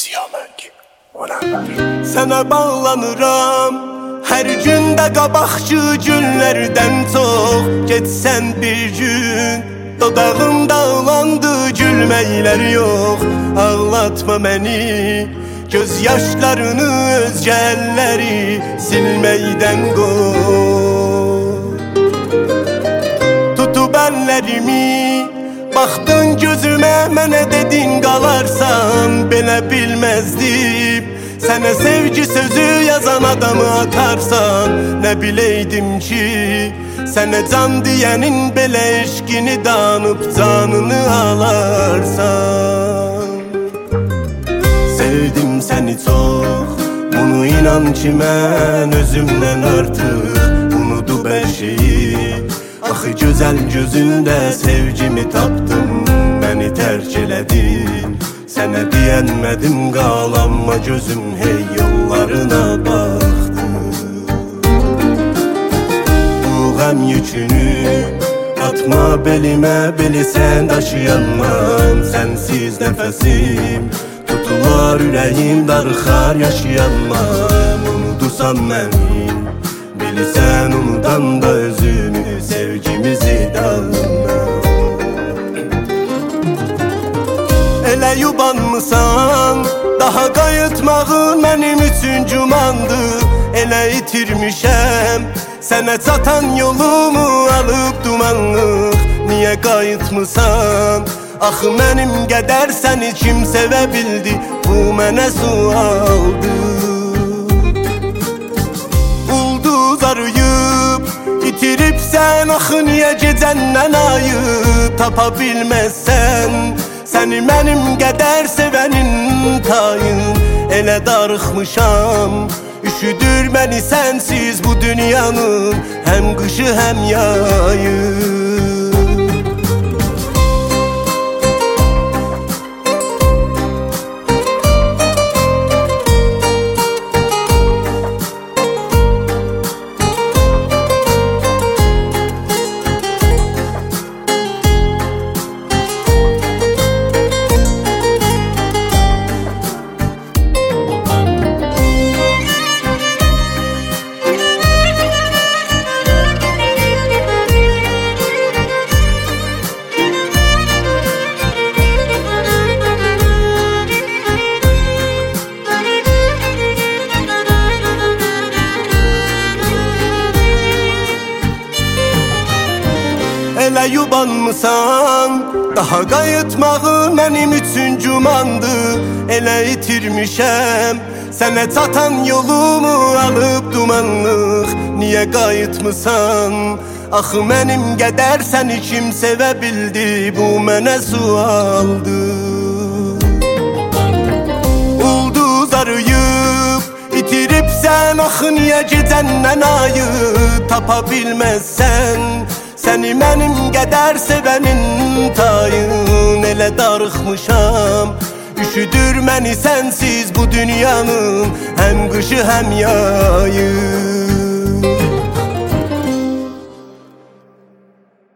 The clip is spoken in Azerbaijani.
Siyamək Sənə bağlanıram hər gündə qabaqçı günlərdən çox Getsən bir gün dodağımda ağlandı gülməklər yox Ağlatma məni göz yaşlarını özgə əlləri silməkdən qoy Tutub əllərimi baxdın gözümə mənə dedin qalarsan belə bilməzdim Sənə sevgi sözü yazan adamı atarsan Nə biləydim ki Sənə can deyənin belə eşqini danıb canını alarsan Sevdim səni çox Bunu inan ki mən özümdən artıq Unudub hər şeyi Axı gözəl gözündə sevgimi tapdım Məni tərk elədin Sənə deyənmədim qalanma gözüm hey yollarına baxdı Bu qəm yükünü atma belimə Bilisən daşıyanmam sənsiz nəfəsim Tutular ürəyim darıxar yaşayanmam Unudusan məni Bilisən unudan da özümü sevgimizi dalına Elə yubanmısan Daha qayıtmağın mənim üçün gümandır Elə itirmişəm Sənə çatan yolumu alıb dumanlıq Niyə qayıtmısan Axı mənim qədər səni kim sevə bildi Bu mənə sualdır Ulduz arıyıb itiribsən Axı niyə gecəndən ayı tapa bilməzsən Səni mənim qədər sevənin tayın Elə darıxmışam Üşüdür məni sənsiz bu dünyanın Həm qışı həm yayı Elə yubanmısan Daha qayıtmağın mənim üçün gümandır Elə itirmişəm Sənə çatan yolumu alıb dumanlıq Niyə qayıtmısan Axı mənim qədər səni kim sevə bildi Bu mənə sualdır Ulduz arıyıb itiribsən Axı niyə gecəndən ayı tapa bilməzsən Səni mənim qədər sevənin tayın Elə darıxmışam Üşüdür məni sənsiz bu dünyanın Həm qışı həm yayı